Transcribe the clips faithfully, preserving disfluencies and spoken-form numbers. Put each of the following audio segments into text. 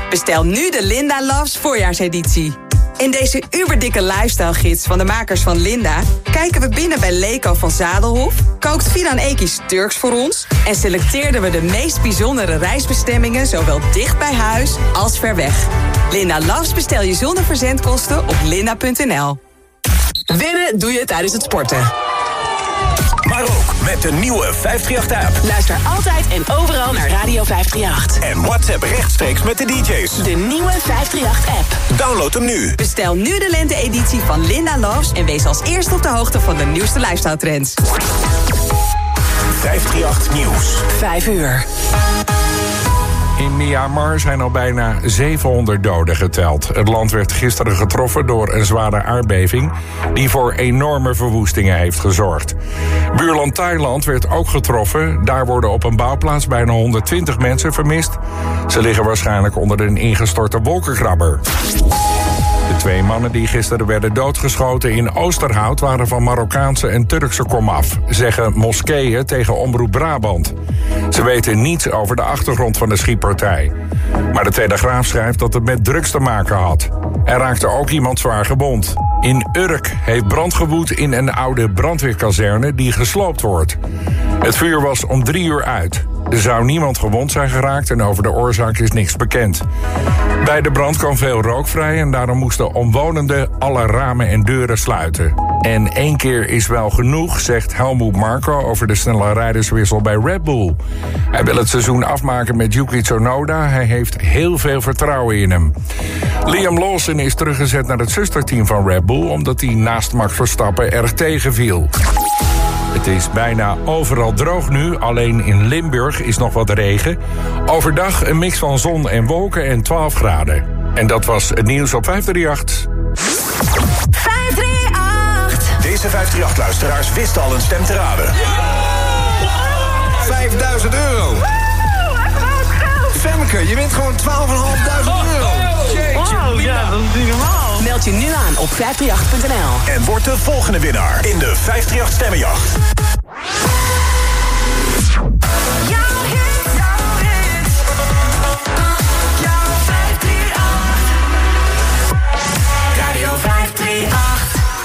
Bestel nu de Linda Loves voorjaarseditie. In deze uberdikke lifestyle-gids van de makers van Linda kijken we binnen bij Leko van Zadelhof, kookt Fidan Eki's Turks voor ons en selecteerden we de meest bijzondere reisbestemmingen zowel dicht bij huis als ver weg. Linda Loves bestel je zonder verzendkosten op linda punt n l. Winnen doe je tijdens het sporten. Maar ook met de nieuwe vijf drie acht-app. Luister altijd en overal naar Radio vijf drie acht. En WhatsApp rechtstreeks met de D J's. De nieuwe vijf drie acht-app. Download hem nu. Bestel nu de lente-editie van Linda Loves en wees als eerste op de hoogte van de nieuwste lifestyle-trends. vijf drie acht Nieuws. Vijf uur. In Myanmar zijn al bijna zevenhonderd doden geteld. Het land werd gisteren getroffen door een zware aardbeving die voor enorme verwoestingen heeft gezorgd. Buurland Thailand werd ook getroffen. Daar worden op een bouwplaats bijna honderdtwintig mensen vermist. Ze liggen waarschijnlijk onder een ingestorte wolkenkrabber. De twee mannen die gisteren werden doodgeschoten in Oosterhout waren van Marokkaanse en Turkse komaf, zeggen moskeeën tegen Omroep Brabant. Ze weten niets over de achtergrond van de schietpartij. Maar de Telegraaf schrijft dat het met drugs te maken had. Er raakte ook iemand zwaar gewond. In Urk heeft brand gewoed in een oude brandweerkazerne die gesloopt wordt. Het vuur was om drie uur uit. Er zou niemand gewond zijn geraakt en over de oorzaak is niks bekend. Bij de brand kwam veel rook vrij en daarom moesten omwonenden alle ramen en deuren sluiten. En één keer is wel genoeg, zegt Helmut Marko over de snelle rijderswissel bij Red Bull. Hij wil het seizoen afmaken met Yuki Tsunoda. Hij heeft heel veel vertrouwen in hem. Liam Lawson is teruggezet naar het zusterteam van Red Bull omdat hij naast Max Verstappen erg tegenviel. Het is bijna overal droog nu, alleen in Limburg is nog wat regen. Overdag een mix van zon en wolken en twaalf graden. En dat was het nieuws op vijf drie acht. vijf drie acht. Deze vijf drie acht-luisteraars wisten al een stem te raden. vijfduizend euro. Femke, je wint gewoon twaalfduizend vijfhonderd euro. Wow, ja, dat is niet normaal. Meld je nu aan op vijf drie acht punt n l. En word de volgende winnaar in de vijf drie acht Stemmenjacht. Jouw hit, jouw hit. Jouw vijf drie acht. Radio vijf drie acht.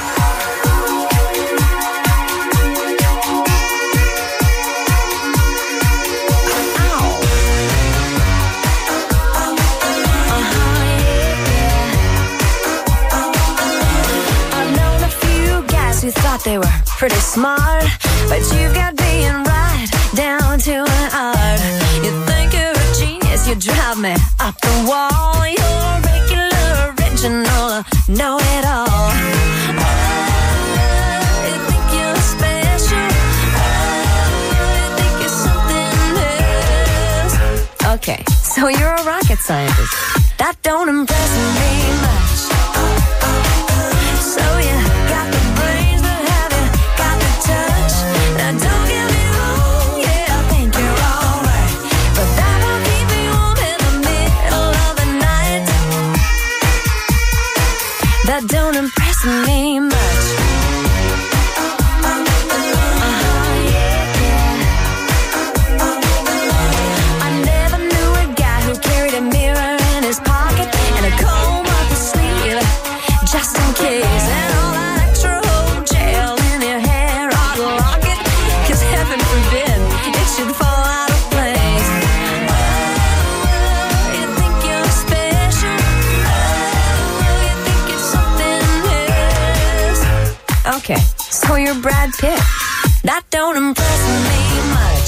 Who thought they were pretty smart, but you got being right down to an art. You think you're a genius, you drive me up the wall. You're regular, original, know it all. Oh, you think you're special. Oh, you think you're something else. Okay, so you're a rocket scientist. That don't impress me much. So you got the brains, but have you got the touch? Now don't get me wrong, yeah, I think you're alright, but that won't keep me warm in the middle of the night. That don't impress me much. Just in case, and all that extra old gel in your hair, I'd lock it, cause heaven forbid it should fall out of place. Oh, you think you're special. Oh, you think you're something else. Okay, so you're Brad Pitt. That don't impress me much.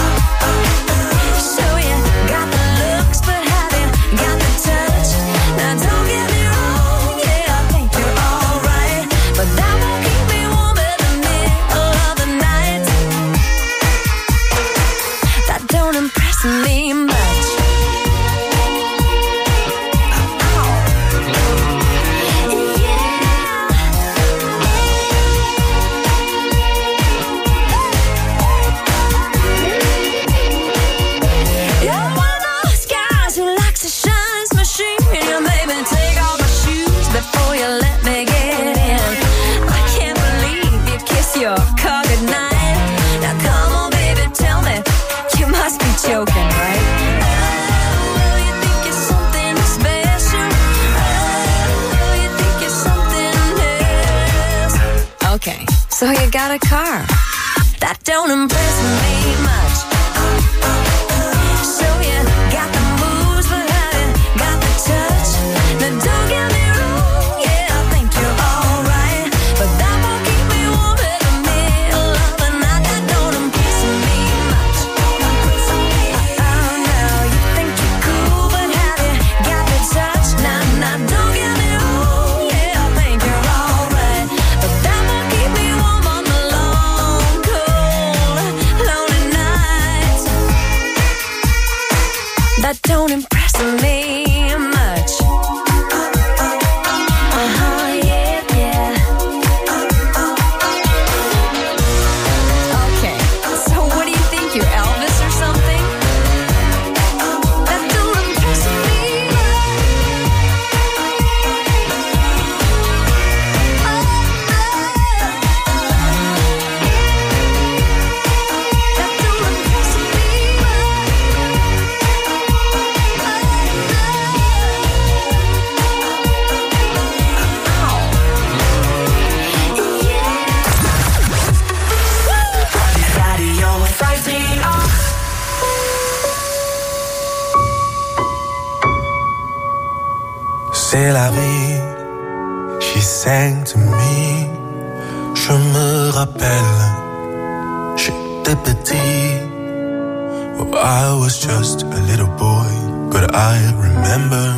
So you got the looks, but have you got the touch? Now don't get me wrong, yeah, I think you're alright, but that won't keep me warm in the middle of the night. That don't impress me much. so you got a car. That don't impress me much. So you got the moves, but have you got the touch? Now don't get me wrong, yeah, I think you're alright, but that won't keep me warm in the middle of the night. That don't impress me much. Oh no, you think you're cool, but have you got the touch? Now, now don't get me wrong, yeah, I think you're alright, but that won't keep me warm on the long, cold, lonely nights. That don't impress me much. Uh-huh, yeah, yeah. Okay, so what do you think, you're Elvis or something? That don't impress me That don't impress Radio vijf drie acht. C'est la vie, she sang to me. Je me rappelle, j'étais petit. Oh, I was just a little boy, but I remember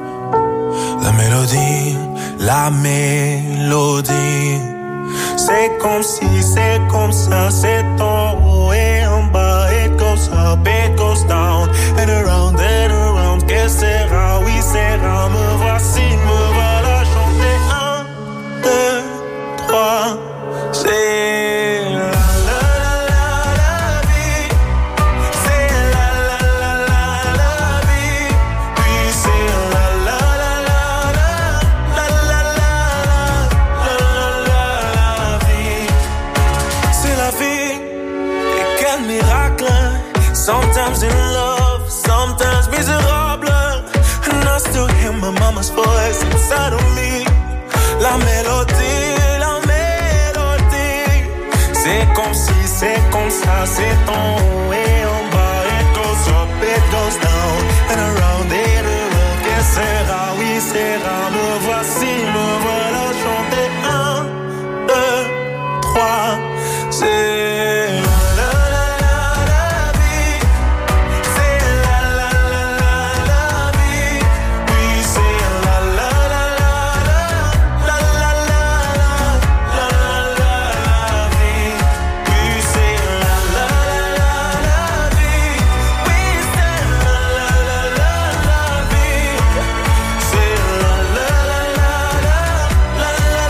la mélodie, la mélodie. C'est comme si, c'est comme ça, c'est en haut et en bas. It goes up, it goes down, and around and around. Que sera, oui sera, me voici, me voilà chanter. Un, deux, trois, c'est la la la la la vie. C'est la la la la la vie. Puis c'est la la la la la la la la la la la vie. C'est la vie, et quel miracle. Sometimes in love, sometimes miserable. And I still hear my mama's voice inside of me. La mélodie, la mélodie. C'est comme si, c'est comme ça, c'est en haut et en bas. It goes up, it goes down, and around and around. Que sera, oui sera, me voici, me voilà chanter. Un, deux, trois, c'est la la la la vie. C'est la la la la la vie. Puis c'est la la la la la la la la la la vie. Puis c'est la la la la la vie. Oui, c'est la la la la la vie. C'est la la la la la la la la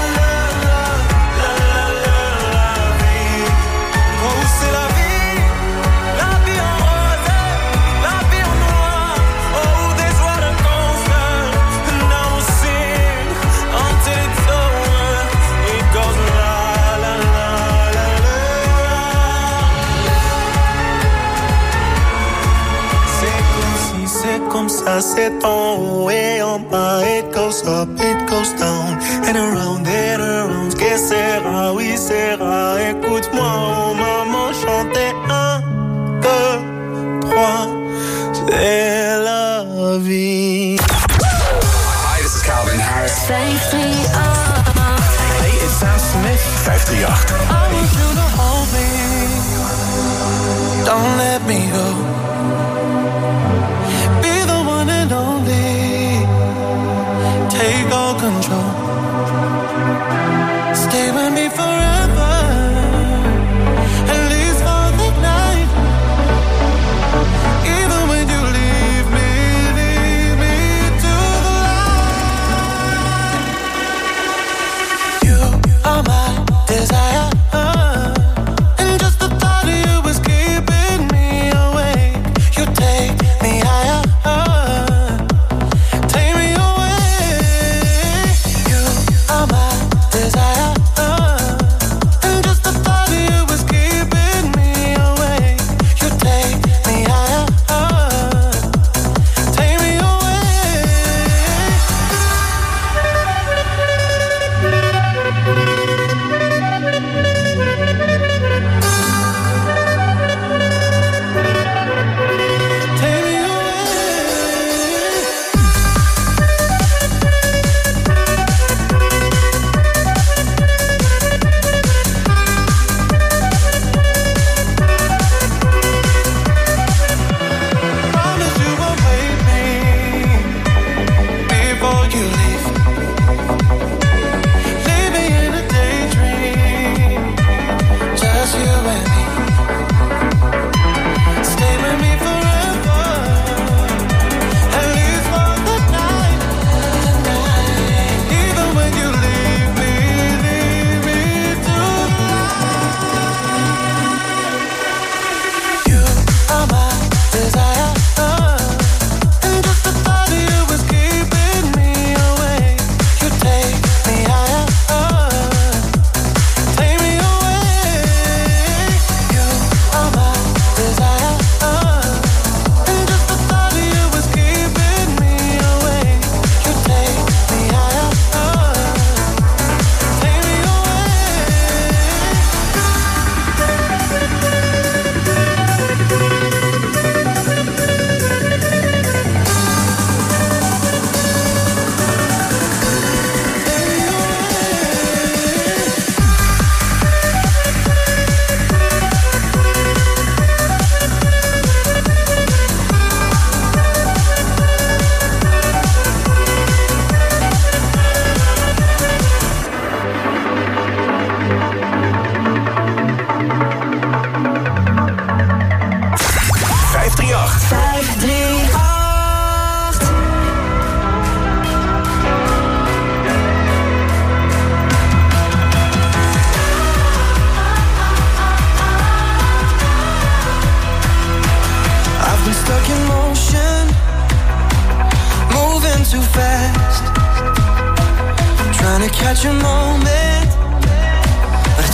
la la vie. Oh, c'est la vie, la vie en rose, la vie en noir. Oh, this what it goes on. Now we'll sing until it's over. It goes la la la la la. C'est comme si, c'est comme ça, c'est en haut et en bas. It goes up, it goes down, and around and around. Que sera, oui sera. Écoute-moi, oh maman, chanter. Un, deux, trois, c'est la vie. Hi, this is Calvin Harris. vijf drie acht. Hey, it's Sam Smith. vijf drie acht. I want you to hold me. Don't let me go. Be the one and only. Take all control. Stay with me forever. At least for the night. Even when you leave me, leave me to the light. You are my desire. And just the thought of you is keeping me awake.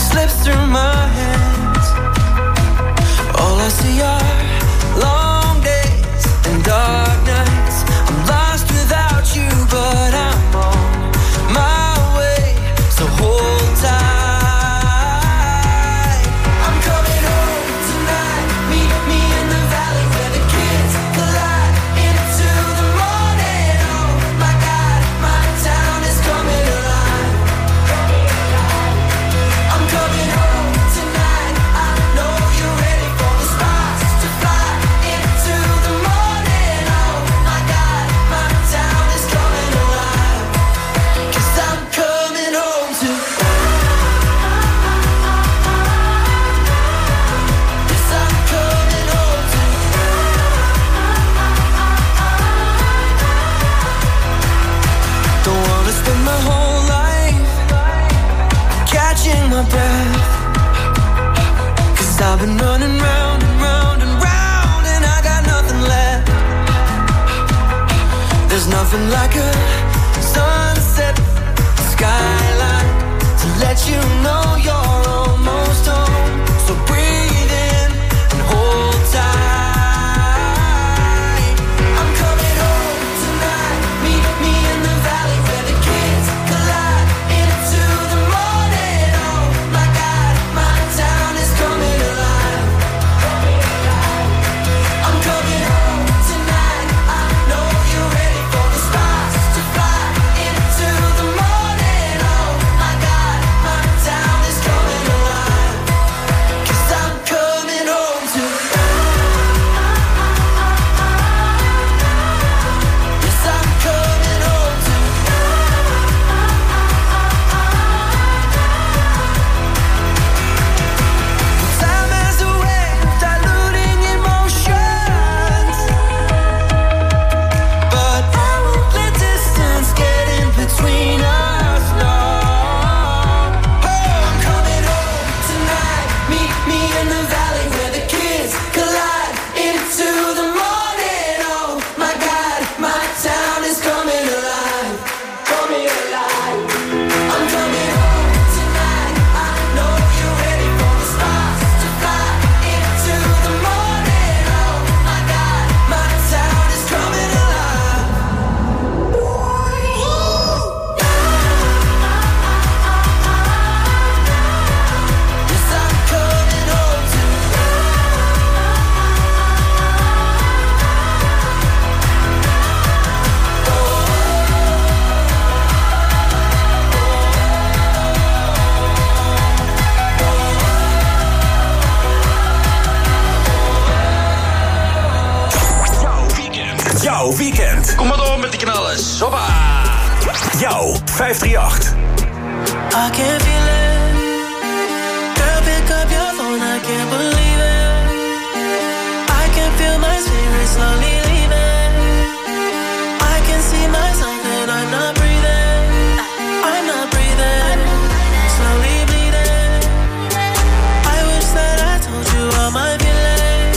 slips through my hands. All I see are long days and dark nights. I'm lost without you, but I'm on my way, so hold tight. I'm coming home tonight. Meet me in the valley where the kids collide into the morning. Oh my God, my town is coming alive. I'm coming home tonight. I know you're ready for the sparks to fly into the morning. Oh my God, my town is coming alive. 'Cause I'm coming home to. Yes, I'm coming home to. Don't wanna spend my whole life catching my breath. 'Cause I've been running round and round and round, and I got nothing left. There's nothing like a sunset skyline to let you know you're almost home. So breathe in and hold tight. I'm coming home tonight. Meet me in the valley where the kids collide into the morning. Oh my God, my town is coming alive. I'm coming home tonight. I know you're ready for the stars to fly into the morning. Oh my God, my town is coming alive. 'Cause I'm coming home to. Yes, I'm coming home to. Time has a way of diluting emotions, but I won't let distance get in between us, no. Oh, I'm coming home tonight. Meet me in the valley where the kids collide into the morning. Oh my God, my town is coming alive. Coming alive. I'm coming home tonight. I know you're ready for the stars to fly into the morning. Oh my God, my town is coming alive. Yes, I'm coming home to. Jouw weekend. Kom maar door met die knallers. Hoppa! Jouw vijfhonderdachtendertig. I can feel it. Girl, pick up your phone, I can't believe it. I can feel my spirit slowly leaving. I can see myself and I'm not breathing. I'm not breathing. Slowly bleeding. I wish that I told you all my feelings.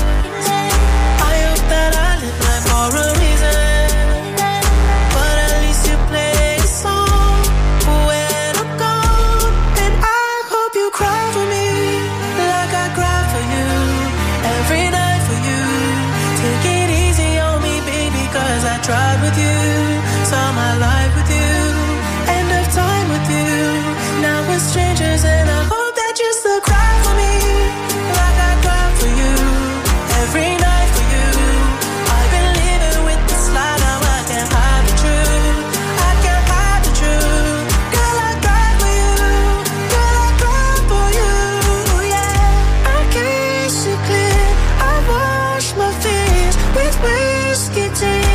I hope that I live life for a reason. But at least you play a song when I'm gone. And I hope you cry for me like I cry for you. Every night for you. Take it easy on me, baby, 'cause I tried with you. Saw my life with you. End of time with you. Now we're strangers and I hope that you still cry for me like I cry for you. Every night for you. I've been living with this lie, now I can't hide the truth. I can't hide the truth. Girl, I cry for you. Girl, I cry for you. Yeah, I kiss you clear. I wash my fears with whiskey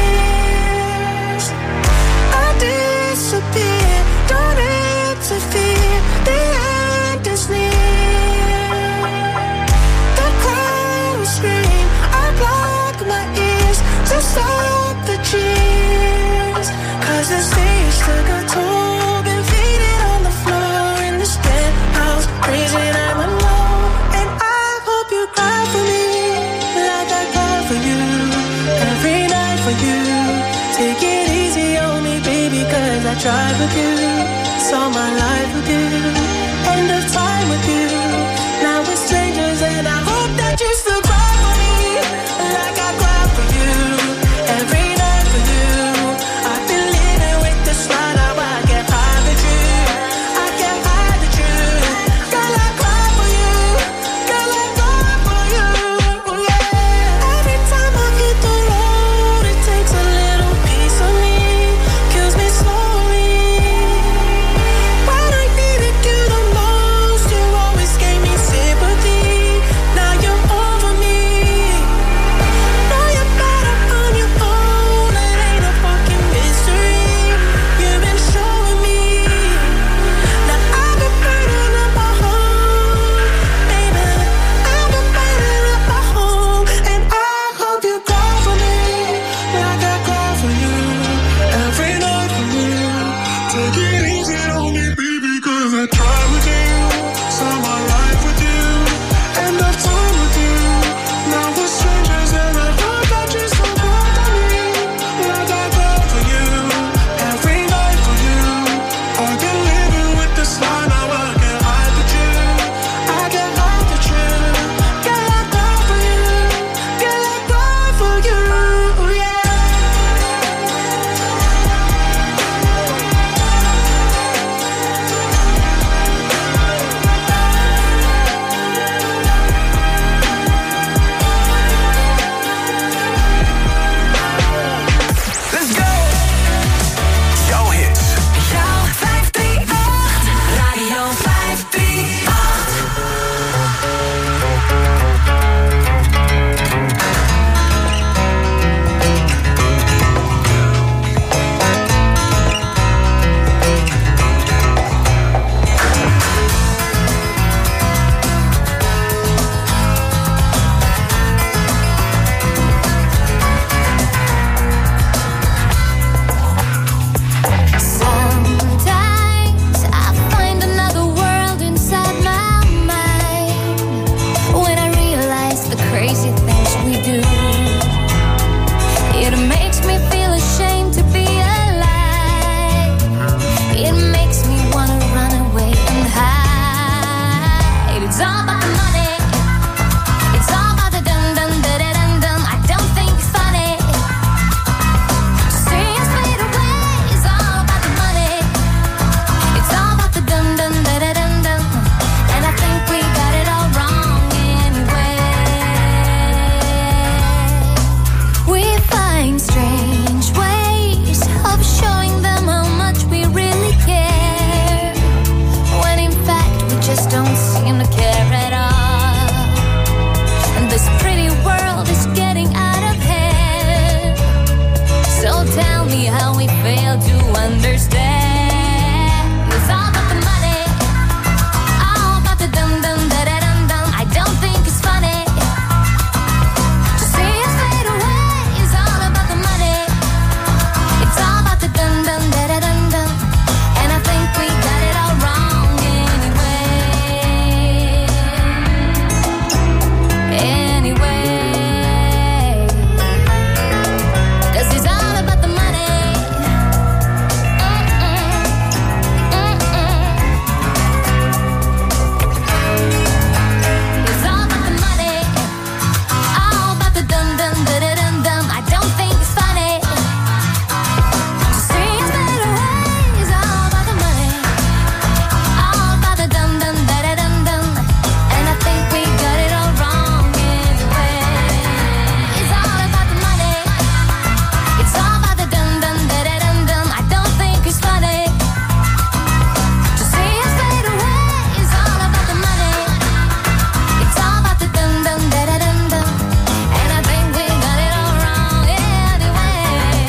tears. I disappear. Don't interfere. The end is near. The crowd will scream. I block my ears to stop the cheers. 'Cause the stage took a toll. Been faded on the floor in this penthouse. Crazy, I'm alone. And I hope you cry for me like I cry for you. Every night for you. Take it easy on me, baby, 'cause I tried with you. Saw my life with you. End of time with with you. Now we're strangers and I hope that you still cry for me like I cry for you. Every night for you. I've been living with this lie, now I can't hide the truth. I can't hide the truth. Girl, I cry for you. Girl, I cry for you. Yeah. Every time I hit the road, it takes a little piece of me, kills me slowly. When I needed you the most, you always gave me sympathy. Now you're over me. Now you're better on your own. It ain't a fucking mystery. You've been showing me. Now I've been burning up my home, baby. I've been burning up my home, and I hope you cry for me like I cry for you. Every night for you. Take it easy on me, baby, 'cause I try with you. Start my life with you. End of time with you. Now we're strangers and I hope that you still cry for me like I cry for you. Every night for you. I've been living with this lie, now I can't hide the truth. I can't hide the truth. Girl, I cry for you. Girl, I cry for you. Yeah. Let's go! Jouw hits. Jouw vijf drie acht. Radio vijf drie acht. Sometimes I find another world inside my mind when I realize the crazy things we do. It makes me feel ashamed to be alive. It makes me wanna run away and hide. It's all about the money. It's all about the dum dum da da dum dum. I don't think it's funny. See us fade away. It's all about the money. It's all about the dum dum da da dum dum. And I think we got it all wrong anyway. We find strange ways of showing them how much we really care, when in fact we just don't seem to care at all. And this pretty world is getting out of hand. So tell me how we fail to understand. It's all about the money, all about the dum dum da da dum dum. I don't think it's funny to see us fade away. It's all about the money. It's all about the dum dum da da dum dum. And I think we got it all wrong anyway. Anyway, 'cause it's all about the money. It's all about the money, all about the dum dum da da dum dum. I don't think it's funny to see us fade away. It's all about the money, all about the dum dum da da dum dum. And I think we got it all wrong anyway. It's all about the money. It's all about the dum dum da da dum dum. I don't think it's funny to see us fade away. It's all about the money. It's all about the dum dum da da dum dum. And I think we got it all wrong anyway.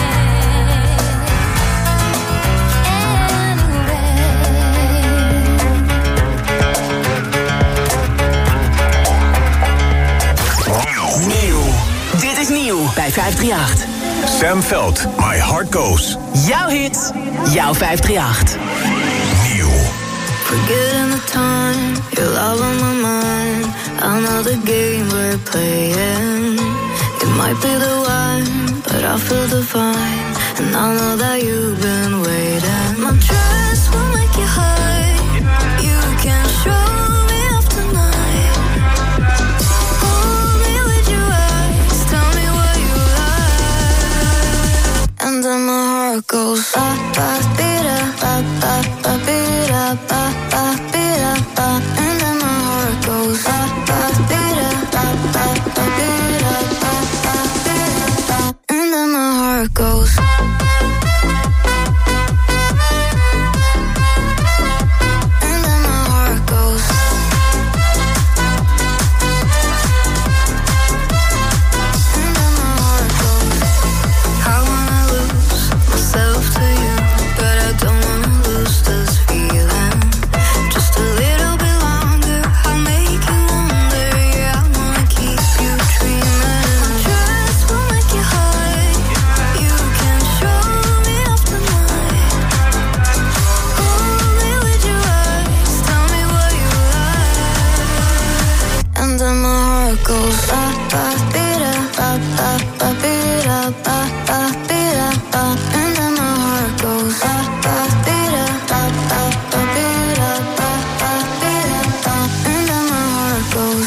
Nieuw. Dit is nieuw bij vijf drie acht. Sam Veld, My Heart Goes. Jouw hit, jouw vijf drie acht. Nieuw. Forgetting the time, you're all on my mind. I know the game we're playing. It might be the one, but I feel divine. And I know that you've been waiting. My trust will make you high. You can show me goes. Ba ba bida ba ba ba bida ba ba bida ba, and then my heart goes. Ba ba bida ba ba ba bida ba ba bida ba, and then my heart goes.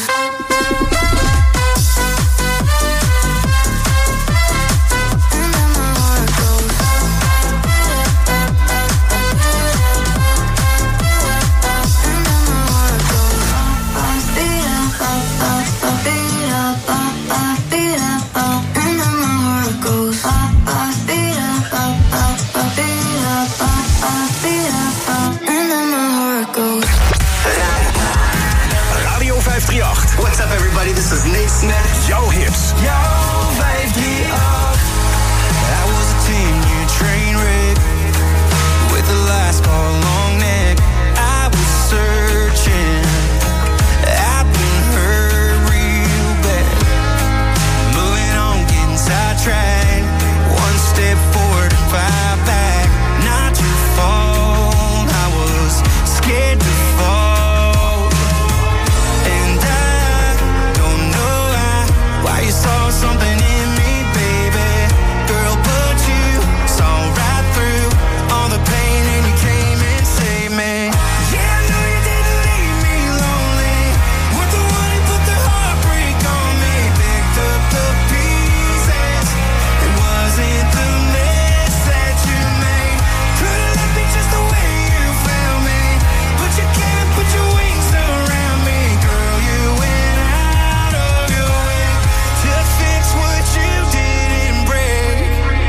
Radio vijf drie acht. What's up everybody, this is Nate Smith. Jouw hits. Jouw vijf drie acht. I was a ten-year train wreck with the last call long neck. I was searching, I've been hurt real bad. Moving on, getting sidetracked. One step forward and five back. Not your fault, I was scared to fall. And I don't know why, why you saw something in me, baby. Girl, but you saw right through all the pain and you came and saved me. Yeah, I know you didn't leave me lonely. Weren't the one who put the heartbreak on me. Picked up the pieces. It wasn't the mess that you made. Could've left me just the way you found me. But you came and put your wings around me. Girl, you went out of your way to fix what you didn't break.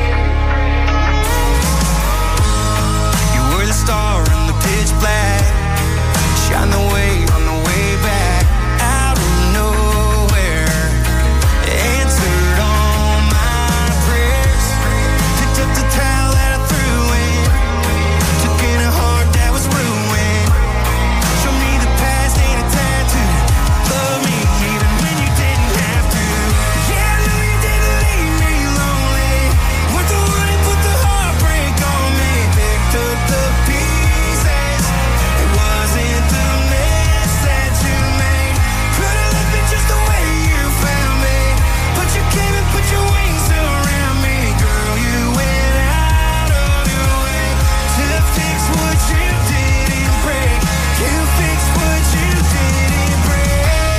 You were the star in the pitch black. Shine the way on the way back. Out of nowhere, answered all my prayers. Picked up the towel that I threw in. Took in a heart that was ruined. Show me the past ain't a tattoo. Love me even when you didn't have to. Yeah, I know you didn't leave me lonely. Weren't the one who put the heartbreak on me. Picked up the pieces. It wasn't the mess that you made. Could've left me just the way you found me. But you came and put your wings around me. Girl, you went out of your way to fix what you didn't break. You fixed what you didn't break.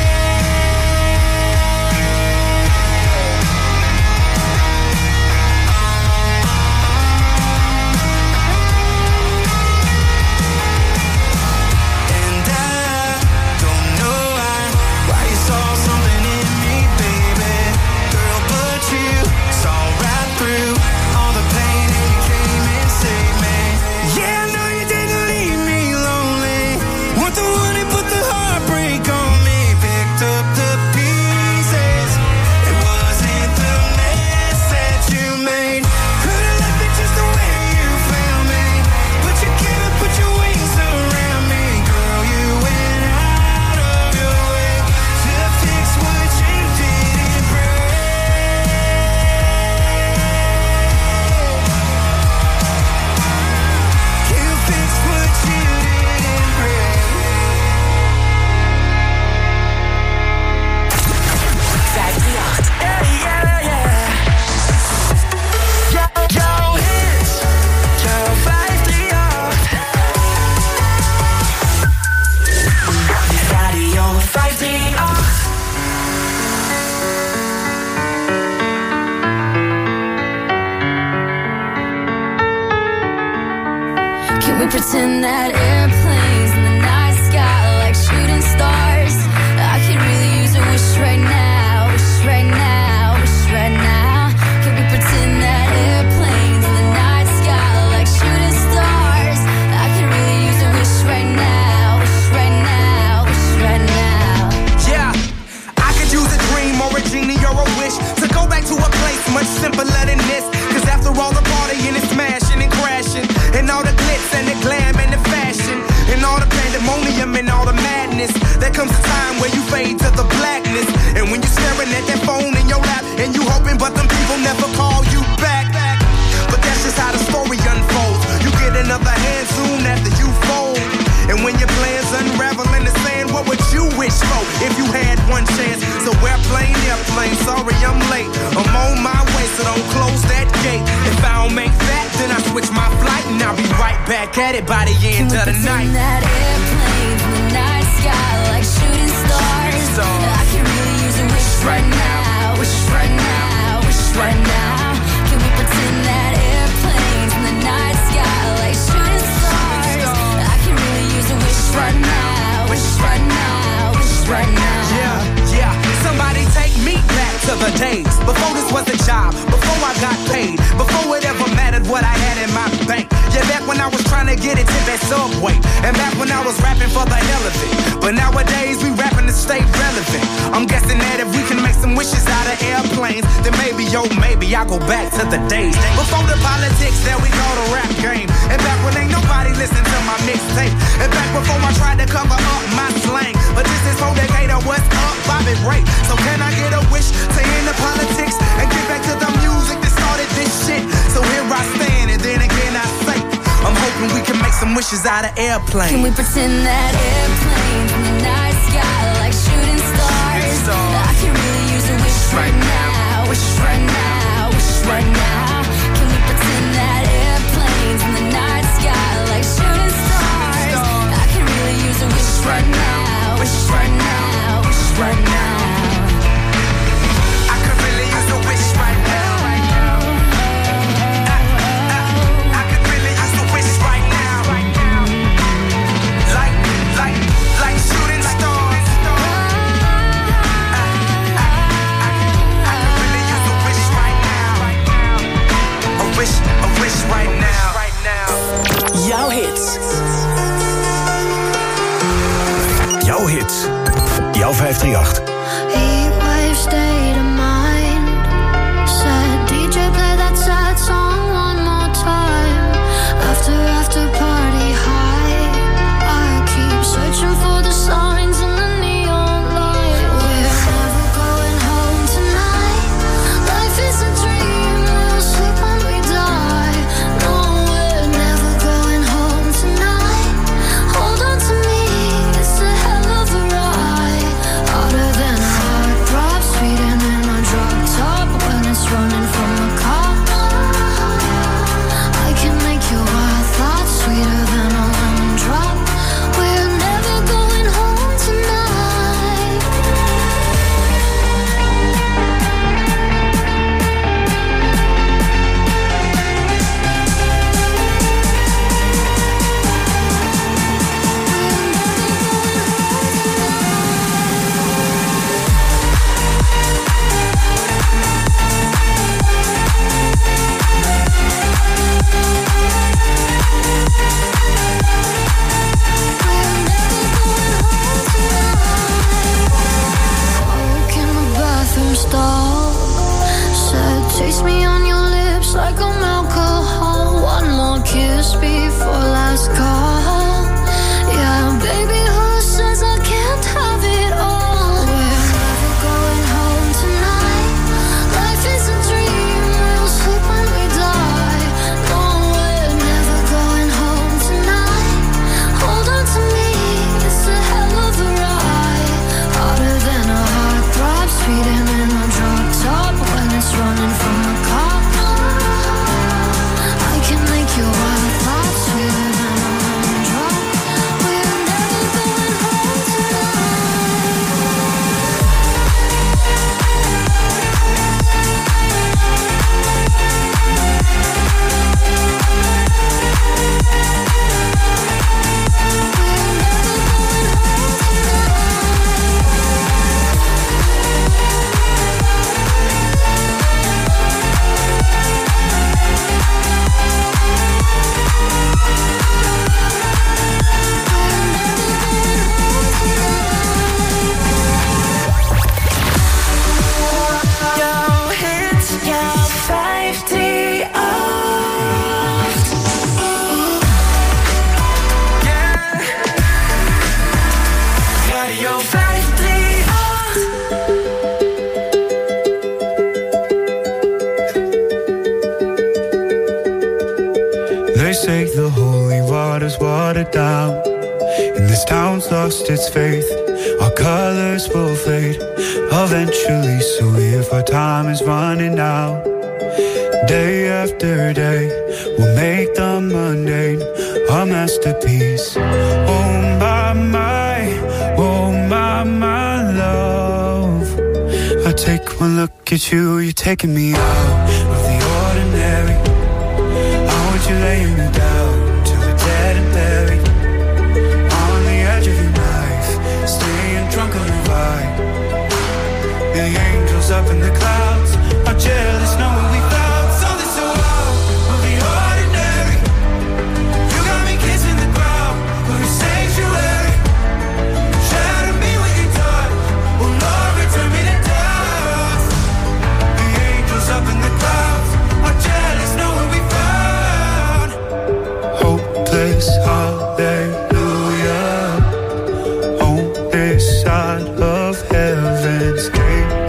And I don't know why, why you saw something in me, baby. Girl, but you saw right through all the pain and you came and saved me. Yeah, I know you didn't leave me lonely. Weren't the one who put the heartbreak on me. Picked up the pieces. It wasn't the mess that you made. Could've left me just the way you found me. But you came and put your wings around me. Girl, you went out of your way to fix what you didn't break. You fixed what you didn't break. vijf drie acht. Yeah, yeah, yeah. Jouw, jouw hits. Jouw vijf drie acht. Radio vijf drie acht. Can we pretend that airplanes in the night sky are like shooting stars? I could really use a wish right now, wish right now, wish right now. Can we pretend that airplanes in the night sky are like shooting stars? I could really use a wish right now, wish right now, wish right now. Yeah, I could use a dream or a genie or a wish to go back to a place much simpler than this. Cause after all the partying and smashing and crashing, and all the glitz and the glam and the fashion, and all the pandemonium and all the madness, there comes a time where you fade to the blackness. And when you're staring at that phone in your lap, and you hoping but them people never call you back. But that's just how the story unfolds. You get another hand soon after you fold. And when your plans unravel in the sand, what would you wish for if you had one chance? So airplane back at it by the end of the night. That airplane from the night sky like shooting stars. I can really use a wish right now, wish right now, wish right now. Can we pretend that airplane from the night sky like shooting stars? I can really use a wish right now, wish right now, wish right now. Yeah, yeah. Somebody take me back to the days before this was a job, before I got paid, before it ever mattered what I had in my bank. Yeah, back when I was trying to get it to that Subway, and back when I was rapping for the hell of it. But nowadays we rapping to stay relevant. I'm guessing that if we can make some wishes out of airplanes, then maybe, yo, maybe I'll go back to the days before the politics that we call the rap game. And back when ain't nobody listened to my mixtape. And back before I tried to cover up my slang. But this is for Decatur, what's up, Bobby Ray? So can I get a wish to end the politics and get back to the music that started this shit? So here I stand, and then again I say, I'm hoping we can make some wishes out of airplanes. Can we pretend that airplane from the night sky like shooting stars? I can really use a wish right now, wish right now, wish right now. Can we pretend that airplane from the night sky like shooting stars? I can really use a wish right now, wish right now, wish right now. I could really use a wish right now. Right now, right now. Jouw hits. Jouw hits. Jouw vijf drie acht. Heatwave state of mind. Said D J play that sad song one more time. After after party high. I keep searching for the signs in the neon light. We're never going home tonight. Life is a dream. We'll sleep when we die. No, we're never going home tonight. Hold on to me. It's a hell of a ride. Harder than a heart drop, speeding in a drop top when it's running from a cop. I can make your wild thoughts sweeter than a lemon drop. We're never going home tonight. Smoke in the bathroom stall. Said taste me on your lips like I'm alcohol. One more kiss before last call. Yeah, baby, who says I can't have it all? We're never going home tonight. Life is a dream. We'll sleep when we die. No, we're never going home tonight. Hold on to me. It's a hell of a ride. Harder than a heart drop, speeding in a drop top when it's running from a cop. I can make your wild thoughts sweeter than a lemon drop. We're never going home tonight. Jouw hits, jouw vijf drie acht. Radio vijf drie acht. They say the holy water's watered down, and this town's lost its faith. Our colors will fade eventually, so if our time is running out, day after day, we'll make the mundane a masterpiece. Oh my, my, oh my, my love. I take one look at you, you're taking me out of the ordinary. How would you lay me down till we're dead and buried? On the edge of your knife, staying drunk on your vibe. The angels up in the clouds are jealous knowing we found something so out of the ordinary. You got me kissing the ground of your sanctuary. Shatter me with your touch, oh Lord, return me to dust. The angels up in the clouds are jealous knowing we found hopeless hallelujah on this side of heaven's gate.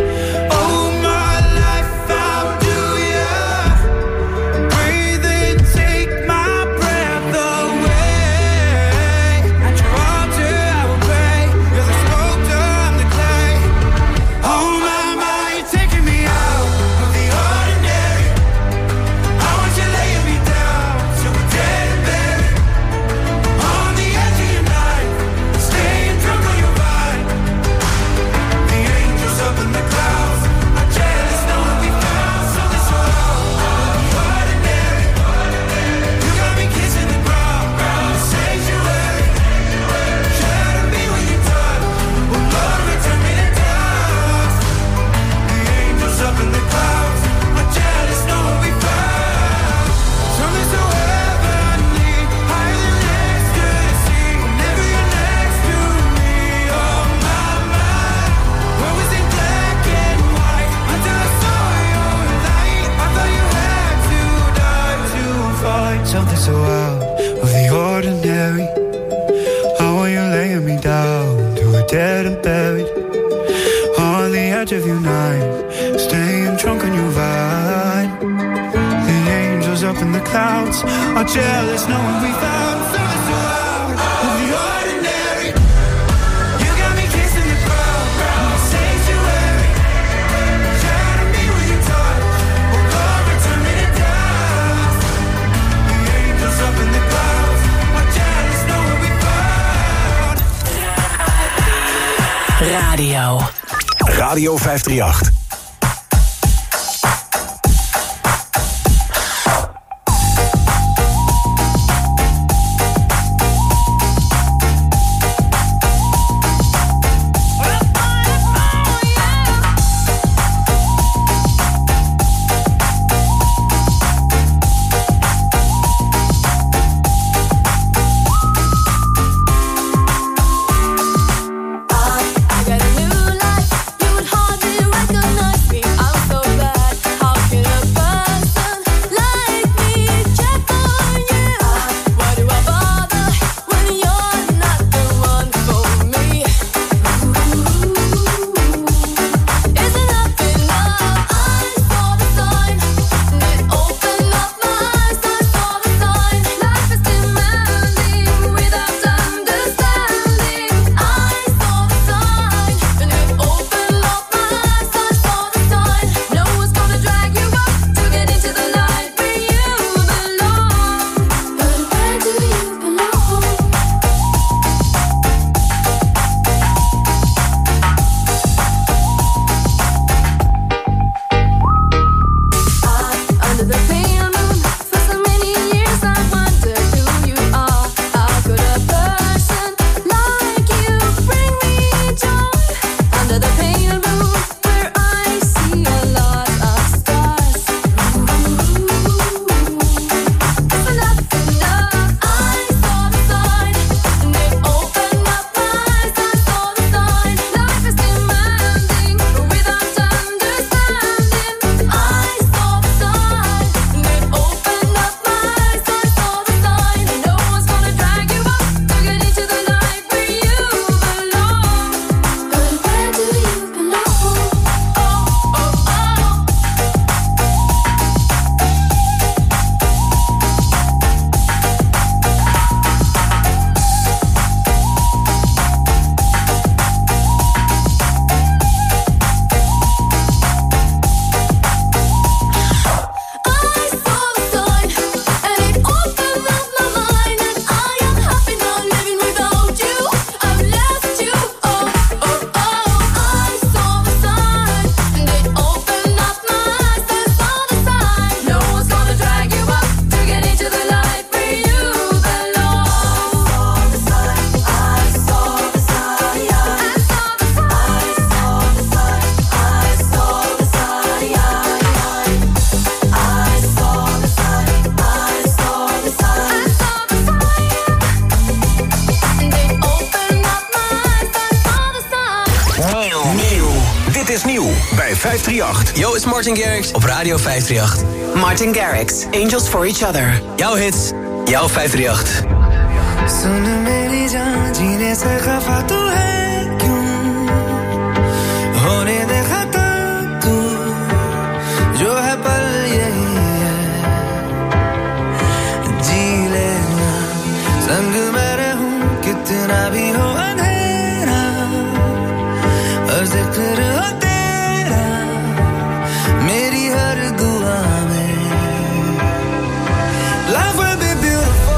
Something so out of the ordinary. How are you laying me down to a dead and buried? On the edge of your night, staying drunk on your vine. The angels up in the clouds are jealous knowing we found something so out of the ordinary. You got me kissing the ground, ground sanctuary. Shatter me with your touch, oh Lord, return me to dust. The angels up in the clouds are jealous knowing we found. Radio. Radio vijf drie acht. I got a new life, you would hardly recognize. is nieuw bij vijf drie acht. Yo, it's Martin Garrix op Radio vijf drie acht. Martin Garrix, Angels for Each Other. Jouw hits, jouw vijf drie acht. सुन मेरी जान जीने से खफा तू है क्यों होने दे खता तू जो है पल यही है जी लेना संग मैं रहूं कितना भी हो अंधेरा और जिक्र हो तेरा मेरी हर दुआ में Life will be beautiful.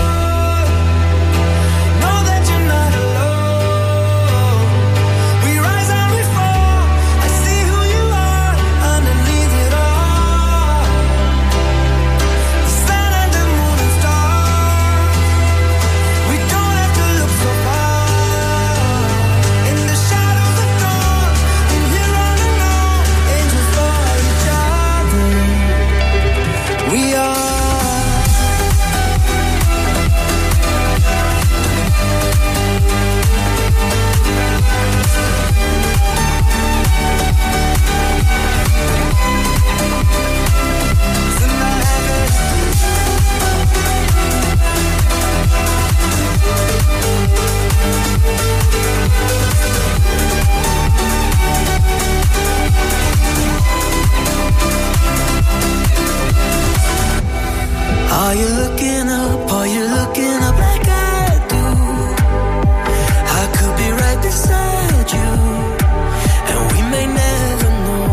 Are you looking up? Are you looking up like I do? I could be right beside you, and we may never know.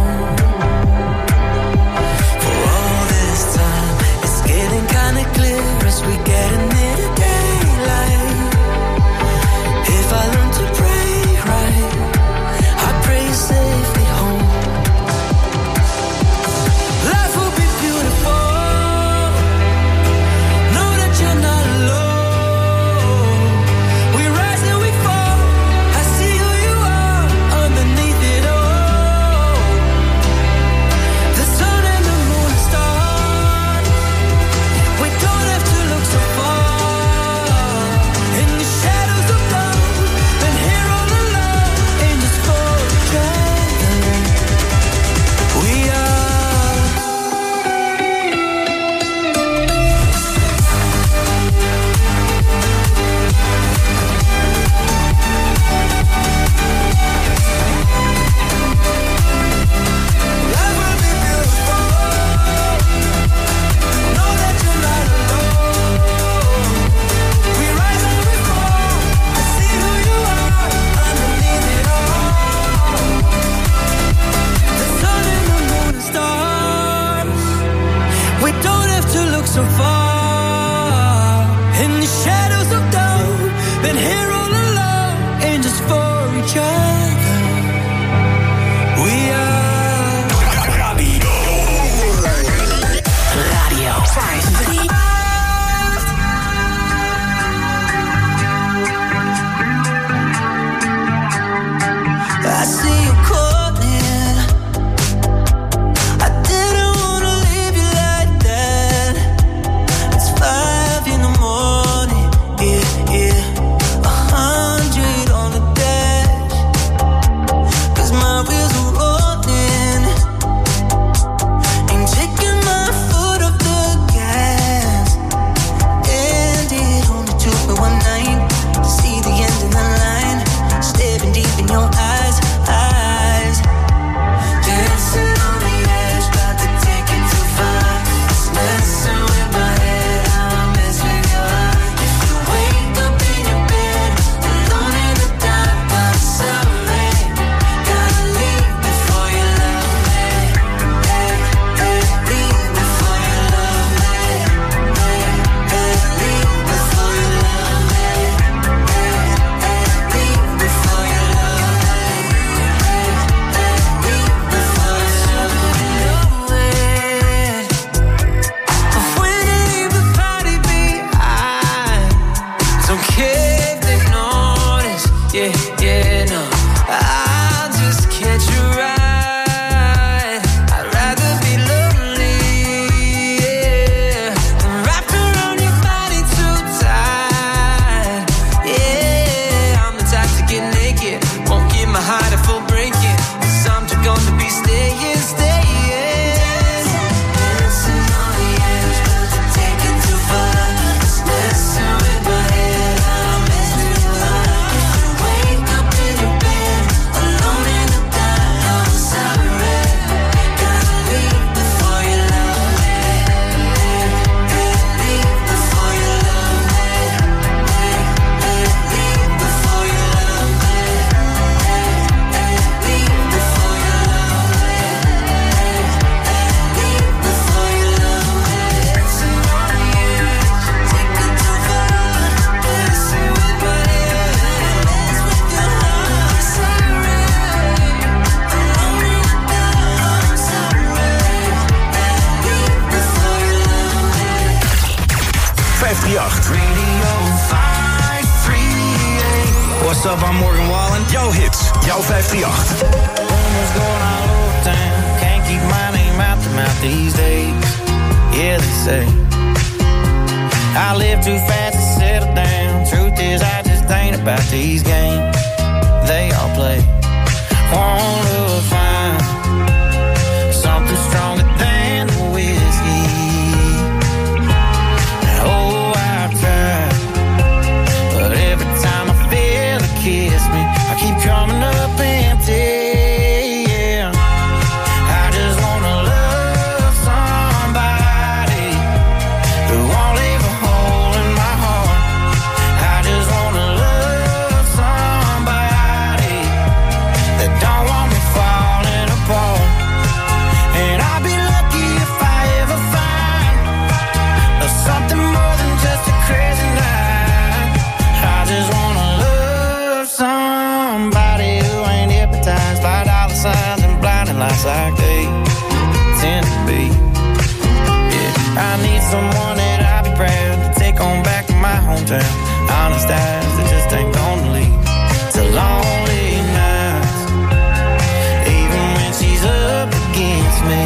For all this time, it's getting kinda clear as we get near the daylight. If I learn to pray right, I pray safely home. Life will be beautiful. So far in the shadows of doubt, been here all alone, angels for each other. We are Radio Radio vijf drie acht. I see you calling. I didn't wanna leave you like that. Five in the morning, yeah, yeah. A hundred on the dash, 'cause my wheels are rolling. Ain't taking my foot off the gas. Ended only took me one night to see the end of the line. Staring deep in your eyes, eyes. Dancing on the edge, about to take it too far. It's messing with my head. Hide it for breaking. Some to go up? I'm Morgan Wallen. Jouw hits, jouw vijf drie acht. Rumors going all over town. Can't keep my name out the mouth these days. Yeah, they say I live too fast to settle down. Truth is, I just ain't about these games they all play. Wanna find something stronger than the whiskey. Oh, I've tried, but every time I feel it kiss me, I keep coming up empty. Yeah, I just wanna love somebody who won't leave a hole in my heart. I just wanna love somebody that don't want me falling apart. And I'll be lucky if I ever find something more than just a crazy night. I just wanna love somebody who ain't hypnotized by dollar signs and blinding lights like they tend to be. Yeah, I need someone that I'll be proud to take on back to my hometown. Honest eyes that just ain't gonna lead to lonely nights, even when she's up against me.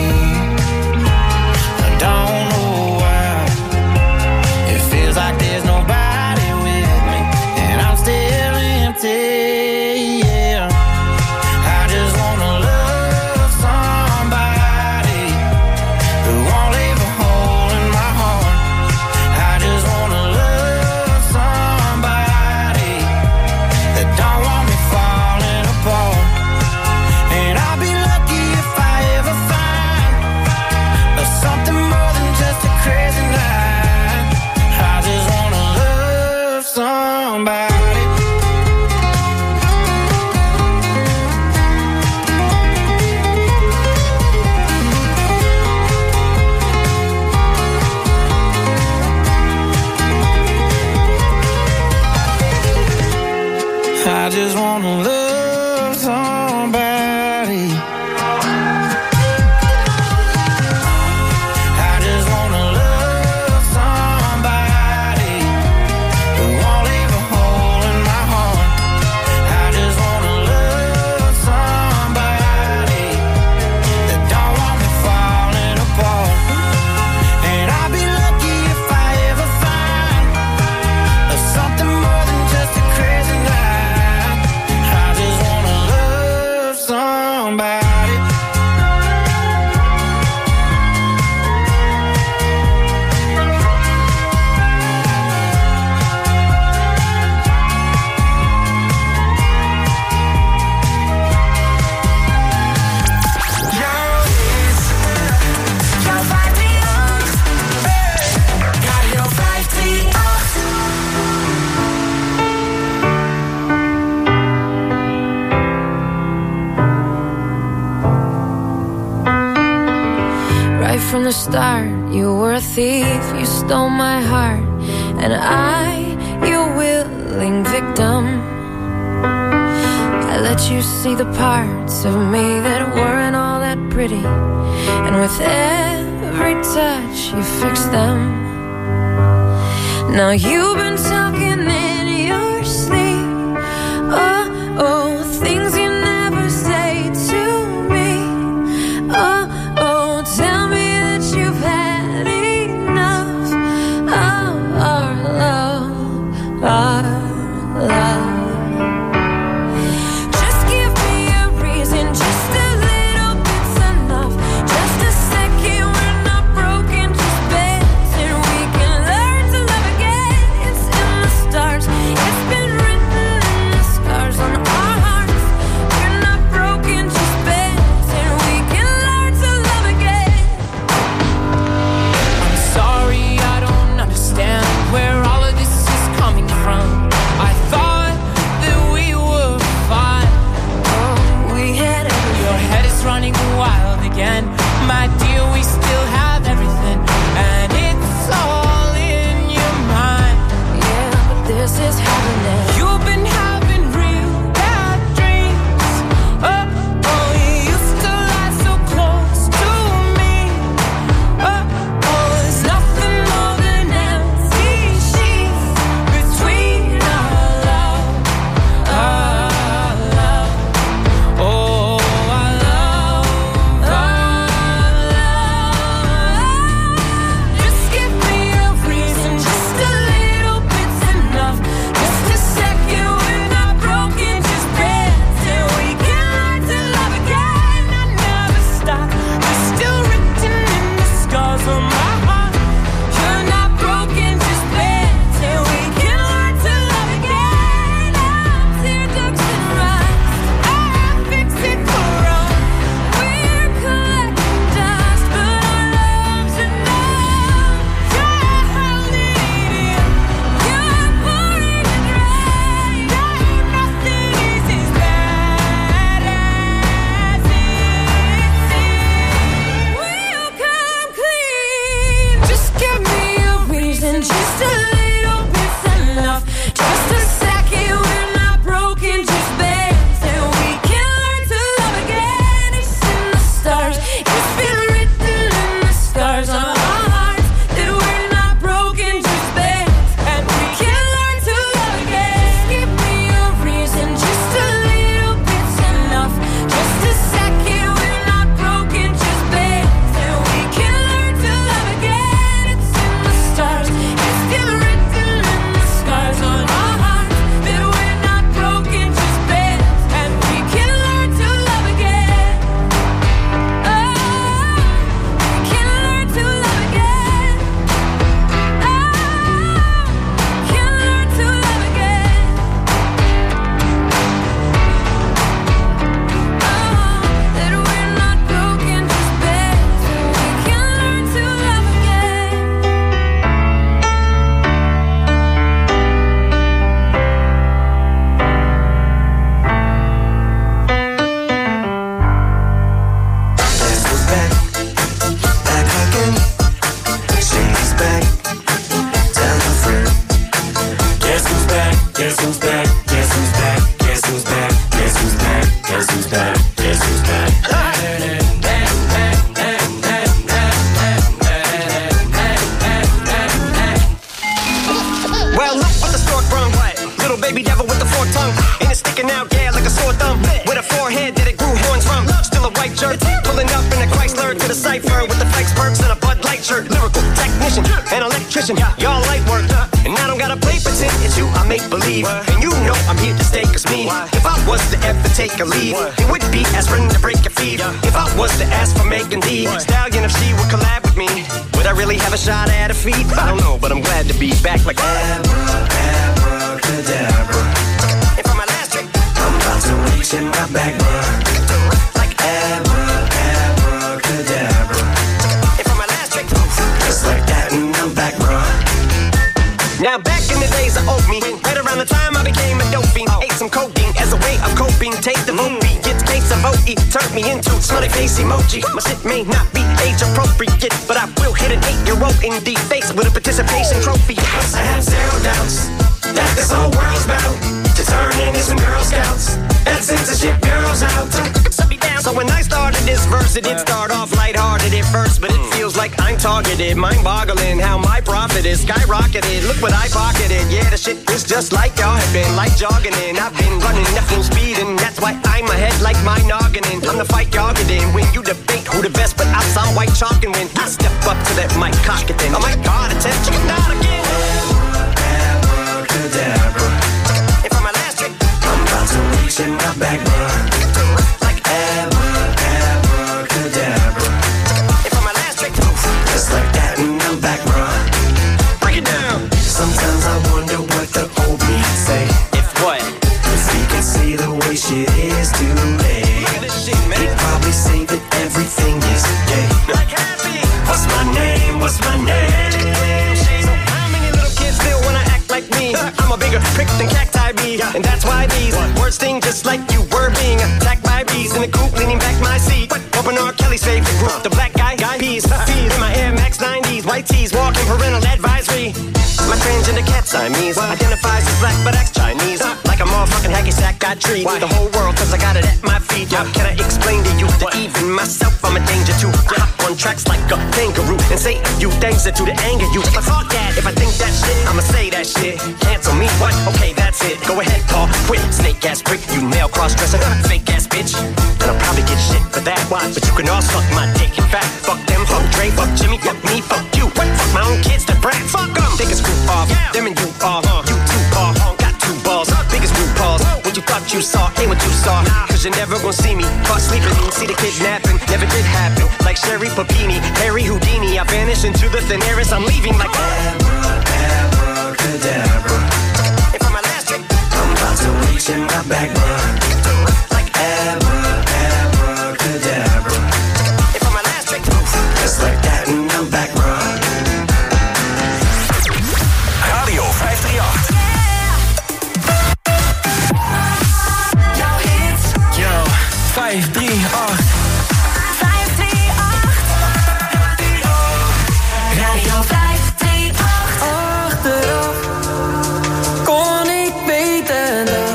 I don't know why it feels like there's nobody with me, and I'm still empty. Yeah, I just wanna love somebody who won't leave a hole in my heart. I just wanna love somebody that don't want me falling apart. And I'll be lucky if I ever find something more than just a crazy night. I just wanna love somebody. I just wanna love somebody. I just wanna love somebody who won't leave a hole in my heart. I just wanna love somebody that don't want me falling apart. And I'll be lucky if I ever find something more than just a crazy night. I just wanna love somebody. Jouw vijf drie acht. Radio vijf drie acht. Right from the start, you were a thief, you stole my heart, and I, your willing victim. I let you see the parts of me that weren't all that pretty, and with every touch, you fixed them. Now you've been talking in your sleep, oh, oh, things you never say to me, oh, oh, tell me that you've had enough of our love, our love. Just give me a reason, just a little bit's enough. Just a second, we're not broken, just bends, and we can learn to love again. It's in the stars. cipher with the flex perks and a Bud Light shirt. Lyrical technician and electrician, y'all light work. And I don't gotta play pretend, it's you I make believe. And you know I'm here to stay, cause me, if I was to ever take a leave, it would be aspirin to break your feet. If I was to ask for Megan D Stallion, if she would collab with me, would I really have a shot at a feat? I don't know, but I'm glad to be back like abracadabra. And for my last trick, I'm about to reach in my back, bruh. Like abracadabra. And for my last trick, just like that, and I'm back, bruh. Now back in the days of old me, right around the time I became a dope fiend, ate some codeine as a way of coping. Take the vote beat, get case of O E, turned me into smiley face emoji. My shit may not be age appropriate, but I will hit an eight-year-old in the face with a participation trophy. I have zero doubts that this whole world's bound to turn into some Girl Scouts. That censorship girls out. So when I started this verse, it did start off lighthearted at first, but it feels like I'm targeted, mind-boggling how my profit is skyrocketed. Look what I pocketed, yeah, the shit is just like y'all have been, like jogging in. I've been running at full speed, and that's why I'm ahead like my noggin in. I'm the fight y'all get in when you debate who the best, but I saw white chalk and when I step up to that mic, cock it then. Oh my God, attention, chicken out again. Abracadabra. And for my last trick, I'm about to reach in my back, bruh. Like abracadabra. And for my last trick, just like that, and I'm back, bruh. Break it down. Sometimes I wonder what the old me say. If what? If he can see the way shit is today. Look at this shit, man. He'd probably say that everything is gay. Like happy. What's my name? What's my name? So how many little kids still wanna act like me? I'm a bigger prick than cacti bee, and that's why these words sting just like you were being attacked by bees in the coop, leaning back my seat. Open R. Kelly's favorite group, the black guy, guy peas, feed in my Air Max nineties, white tees, walking parental advisory. My transgender cat Siamese identifies as black but acts Chinese, like a motherfucking hacky sack. I treat the whole world cause I got it at my feet. How can I explain to you that even myself I'm a danger to? I hop on tracks like a kangaroo and say you things that to the anger you. If I thought that, if I think that shit, I'ma say that shit. Cancel me, what? Okay, that's it. Go ahead, Paul. Quit, snake ass prick, you male cross-dresser, fake ass bitch. And I'll probably get shit for that. Why? But you can all suck my dick. In fact, fuck them, fuck Dre, fuck Jimmy, fuck me, fuck you. What? Fuck my own kids, the brat. Fuck them. Take a screw off. Yeah. Them and you off. Uh, you two paw. Uh, got two balls. Uh, biggest group balls. What you thought you saw ain't what you saw. Nah. Cause you're never gonna see me caught sleeping. See the kidnapping. Never did happen. Like Sherry Papini, Harry Houdini. I vanish into the thin air as I'm leaving like abracadabra. And for my last trick, I'm about to reach in my back, bruh. Like abracadabra. And for my last trick, just like that, and I'm back, bruh. Radio vijf drie acht. Jouw hits. Yo, vijf drie acht. vijf drie acht. Radio vijf drie acht. Achteraf kon ik weten dat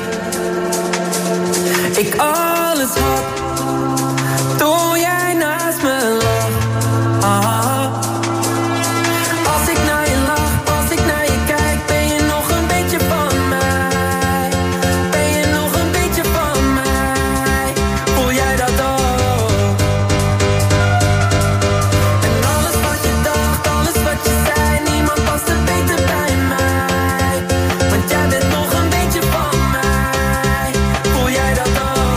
ik alles had toen jij naast me lag. Ah. Als ik naar je lach, als ik naar je kijk, ben je nog een beetje van mij. Ben je nog een beetje van mij. Voel jij dat ook? En alles wat je dacht, alles wat je zei, niemand past er beter bij mij. Want jij bent nog een beetje van mij. Voel jij dat ook?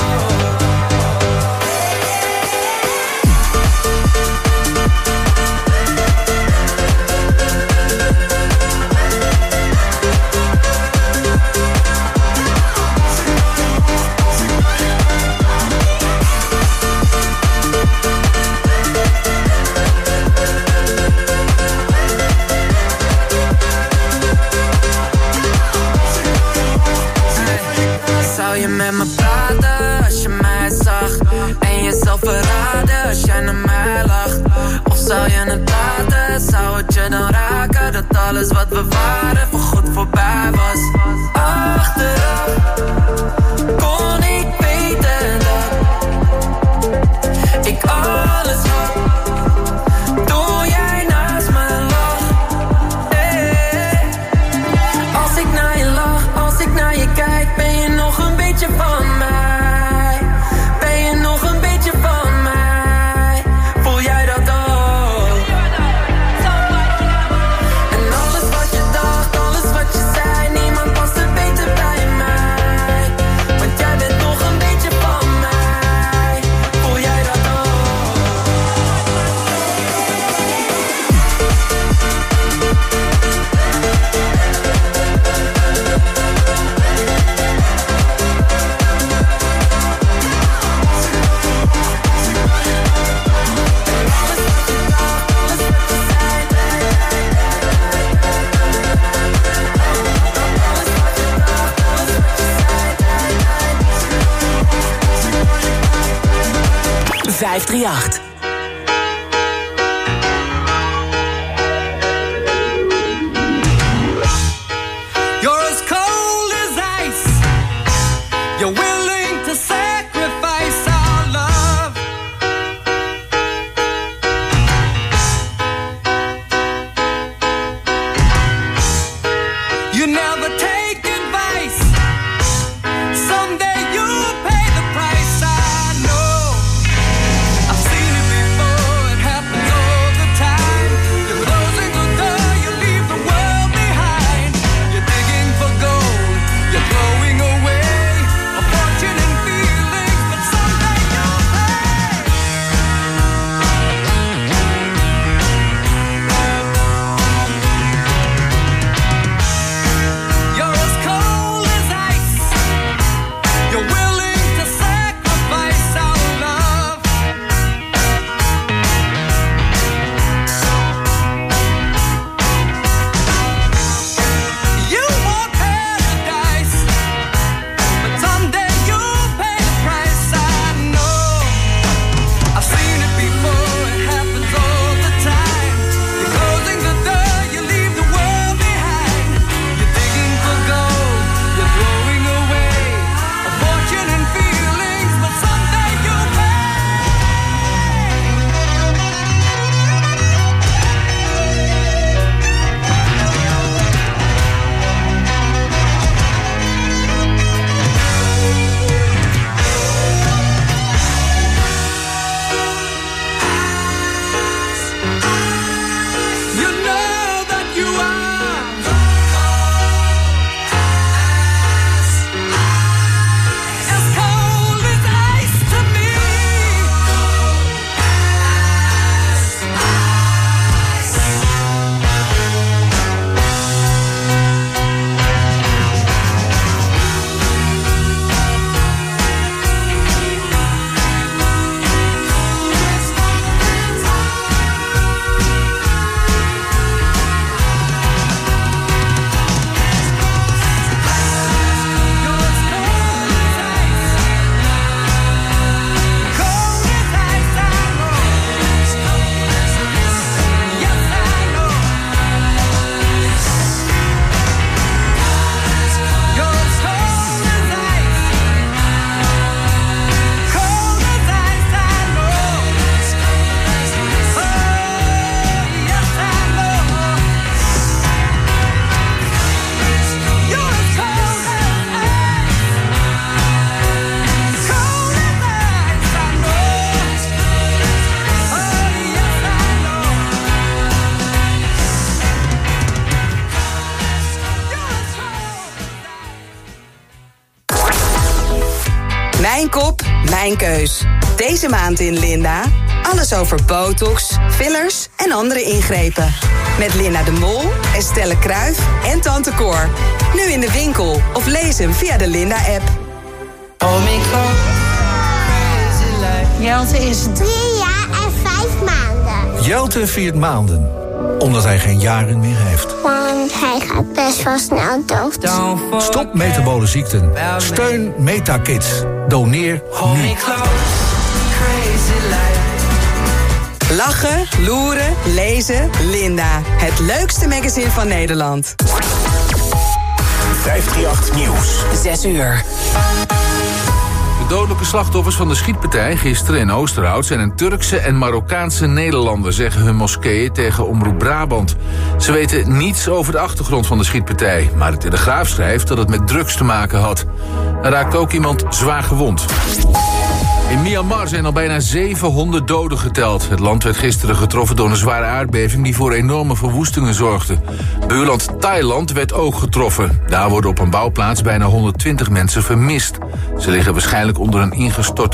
Zou je met me praten als je mij zag? En jezelf verraden als jij naar mij lacht? Of zou je het laten? Zou het je dan raken dat alles wat we waren voorgoed voorbij was? Achteraf kon ik weten dat ik alles had toen jij naast me lag. Hey. Als ik naar je lach, als ik naar je kijk, ben je nog een beetje van mij. Ben je nog een beetje van mij. Voel jij dat ook? vijf drie acht. You're as cold as ice. You're willing to sacrifice our love. You never take advice. Someday you'll pay the price. I know. I've seen it before. It happens all the time. You're closing the door. You leave the world behind. You're digging for gold. You're throwing away a fortune and feelings, but someday you'll pay. You're as cold as ice. You're willing to sacrifice our love. You want paradise, but someday you'll pay the price. I know. I've seen it before. It happens all the time. You're closing the door. You leave the world behind. You're digging for gold. You're throwing away a fortune and feelings, but someday you'll pay. You know that you are as cold as ice to me. Mijn kop, mijn keus. Deze maand in Linda. Alles over botox, fillers en andere ingrepen. Met Linda de Mol, Estelle Kruijf en Tante Cor. Nu in de winkel of lees hem via de Linda-app. Jelte is drie jaar en vijf maanden. Jelte viert maanden, omdat hij geen jaren meer heeft. Want hij gaat best wel snel dood. Stop metabole ziekten. Steun MetaKids. Doneer nu. Lachen, loeren, lezen, Linda. Het leukste magazine van Nederland. vijf drie acht Nieuws. zes uur. De dodelijke slachtoffers van de schietpartij gisteren in Oosterhout zijn een Turkse en Marokkaanse Nederlander, zeggen hun moskeeën tegen Omroep Brabant. Ze weten niets over de achtergrond van de schietpartij, maar de Telegraaf schrijft dat het met drugs te maken had. Er raakt ook iemand zwaar gewond. In Myanmar zijn al bijna zevenhonderd doden geteld. Het land werd gisteren getroffen door een zware aardbeving die voor enorme verwoestingen zorgde. Buurland Thailand werd ook getroffen. Daar worden op een bouwplaats bijna honderdtwintig mensen vermist. Ze liggen waarschijnlijk onder een ingestort